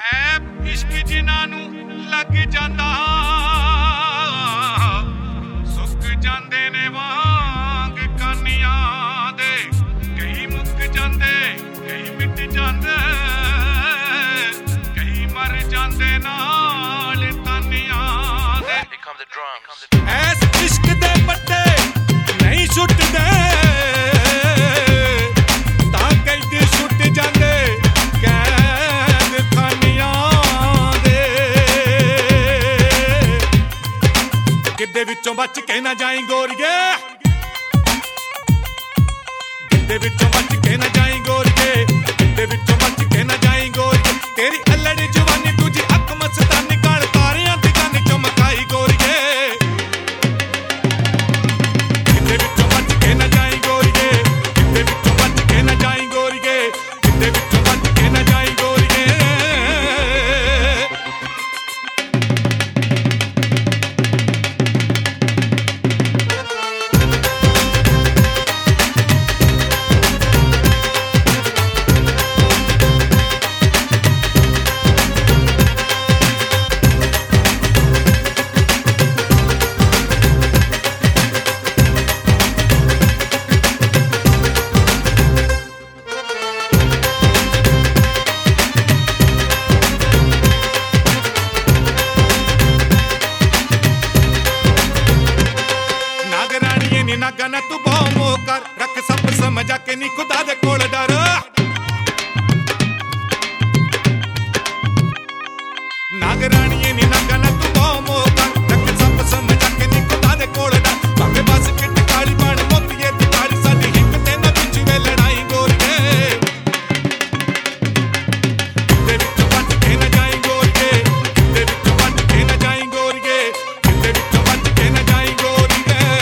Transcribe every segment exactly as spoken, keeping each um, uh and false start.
ਐ ਇਸ਼ਕ ਜਿਨ੍ਹਾਂ ਨੂੰ ਲੱਗ ਜਾਂਦਾ ਸੁੱਕ ਜਾਂਦੇ ਨੇ ਵਾਂਗ ਕਾਨੀਆਂ ਦੇ, ਕਈ ਮੁੱਕ ਜਾਂਦੇ ਕਈ ਮਿਟ ਜਾਂਦੇ, ਕਈ ਮਰ ਜਾਂਦੇ ਨਾਲ ਤਾਨੀਆਂ ਦੇ। ਐਸ ਇਸ਼ਕ ਦੇ ਪੱਟੇ ਨਹੀਂ ਛੁੱਟਦੇ ਤਾਂ ਕਈ ਛੁੱਟ ਜਾਂਦੇ ਕੈਦ ਖਾਨੀਆਂ ਦੇ। ਗਿੱਧੇ ਵਿੱਚੋਂ ਬਚ ਕੇ ਨਾ ਜਾਈਂ ਗੋਰੀਏ, ਗਿੱਧੇ ਵਿੱਚੋਂ ਬਚ ਕੇ ਨਾ ਜਾਈਂ ਗੋਰੀਏ, ਗਿੱਧੇ ਵਿੱਚੋਂ ਬਚ ਕੇ ਨਾ ਜਾਈਂ ਗੋਰੀਏ। ਤੇਰੀ ਅਲੜ ਜਵਾਨੀ ਤੁਝੀ ਅੱਖ ਮਸਤਾਨੀ ਕਾਲ ਤਾਰਿਆਂ ਦੀ ਗੰਨ ਚਮਕਾਈ ਗੋਰੀਏ। ਗਿੱਧੇ ਵਿੱਚੋਂ ਬਚ ਕੇ ਨਾ ਜਾਈਂ ਗੋਰੀਏ, ਗਿੱਧੇ ਵਿੱਚੋਂ ਬਚ ਕੇ ਨਾ ਜਾਈਂ ਗੋਰੀਏ, ਗਿੱਧੇ ਵਿੱਚੋਂ ਬਚ ਕੇ ਨਾ ਜਾਈਂ ਗੋਰੀਏ। ਨਾਗਾ ਨਾ ਤੂੰ ਬਹੁ ਮੋਹ ਕਰ, ਰੱਖ ਸਭ ਸਮਝਾ ਕੇ ਨੀ ਖੁਦਾ ਦੇ ਕੋਲ ਡਰ। ਨਾਗ ਰਾਣੀਏ ਨੀ ਨਾਗਾ ਨਾ ਤੂੰ ਬਹੁ ਮੋਹ ਕਰ, ਰੱਖ ਸਭ ਸਮਝਾ ਕੇ ਨੀ ਖੁਦਾ ਦੇ ਕੋਲ ਡਰ। ਭਾਵੇਂ ਬਸ ਕਿੱਟ ਕਾਲੀ ਬਣ ਮੋਤੀਏ ਦੀ ਕਾਲੀ ਸਾਡੀ ਹਿੱਕ ਤੇ ਨਾ ਵਿੱਚ ਵੇ ਲੜਾਈ ਗੋਰੀਏ। ਗਿੱਧੇ ਵਿੱਚੋਂ ਬਚ ਕੇ ਨਾ ਜਾਈਂ ਗੋਰੀਏ, ਗਿੱਧੇ ਵਿੱਚੋਂ ਬਚ ਕੇ ਨਾ ਜਾਈਂ ਗੋਰੀਏ, ਗਿੱਧੇ ਵਿੱਚੋਂ ਬਚ ਕੇ ਨਾ ਜਾਈਂ ਗੋਰੀਏ।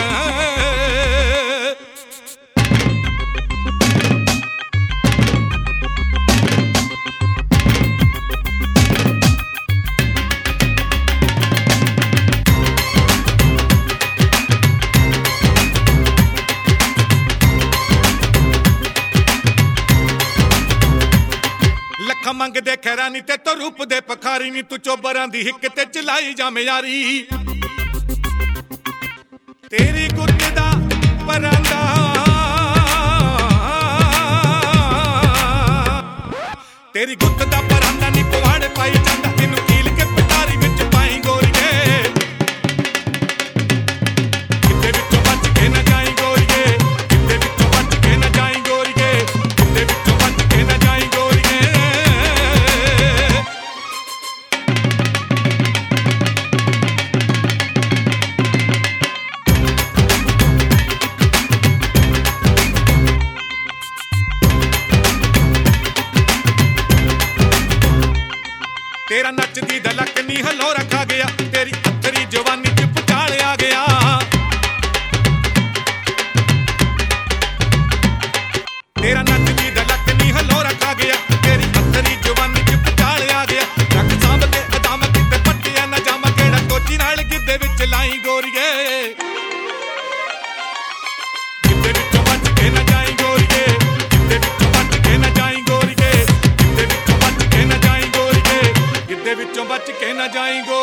ਲੱਖਾਂ ਮੰਗਦੇ ਖੈਰਾ ਨੀ ਤੇ ਤੋ ਰੂਪ ਦੇ ਪਖਾਰੀ ਨੀ, ਤੂੰ ਚੋਬਰਾਂ ਦੀ ਹਿੱਕ ਤੇ ਚਲਾਈ ਜਾਵੇਂ ਯਾਰੀ। ਤੇਰੀ ਗੁੱਤ ਦਾ ਪਰਾਂਦਾ ਤੇਰੀ ਗੁੱਤ ਦਾ ਪਰਾਂਦਾ ਨੀ ਪਵਾੜ ਪਾਈ ਜਾਂਦਾ, ਤੈਨੂੰ ਕੀਲ ਕੇ ਪਟਾਰੀ ਵਿੱਚ ਪਾਈ ਗੋਰੀਏ। ਗਿੱਧੇ ਵਿੱਚੋਂ ਬਚ ਕੇ ਨਾ ਜਾਈਂ ਗੋਰੀਏ, ਗਿੱਧੇ ਵਿੱਚੋਂ ਬਚ ਕੇ ਨਾ ਜਾਈਂ ਗੋਰੀਏ, ਗਿੱਧੇ ਵਿੱਚੋਂ ਬਚ ਕੇ ਨਾ ਜਾਈਂ ਗੋਰੀਏ। ਤੇਰਾ ਨੱਚਦੀ ਦਾ ਲੱਕ ਨੀ ਹਲੋ ਰੱਖਾ ਗਿਆ, ਤੇਰੀ ਅੱਥਰੀ ਜਵਾਨੀ ਚ ਪਚਾਲ ਆ ਗਿਆ। ਤੇਰਾ ਨੱਚਦੀ ਦਾ ਲੱਕ ਨੀ ਹਲੋ ਰੱਖਾ ਗਿਆ, ਤੇਰੀ ਅੱਥਰੀ ਜਵਾਨੀ ਚ ਪਚਾਲ ਆ ਗਿਆ। ਰੱਖ ਸਾਂਭ ਕੇ ਅਦਾਮ ਕਿਤੇ ਪੱਟਿਆ ਨਾ ਜਾਵਾਂ, ਕਿਹੜਾ ਕੋਚੀ ਨਾਲ ਗਿੱਧੇ ਵਿੱਚ ਲਾਈ ਗੋਰੀਏ। ਗਿੱਧੇ ਵਿੱਚੋਂ ਬਚ ਕੇ ਨਾ ਜਾਈਂ ਗੋਰੀਏ, ਗਿੱਧੇ ਵਿੱਚੋਂ ਬਚ ਕੇ ਨਾ ਜਾਈਂ ਗੋਰੀਏ, ਗਿੱਧੇ ਵਿੱਚੋਂ ਬਚ ਕੇ ਨਾ ਜਾਈਂ ਗੋਰੀਏ, ਗਿੱਧੇ ਵਿੱਚੋਂ ਬਚ ਕੇ ਨਾ ਜਾਈਂ ਗੋਰੀਏ।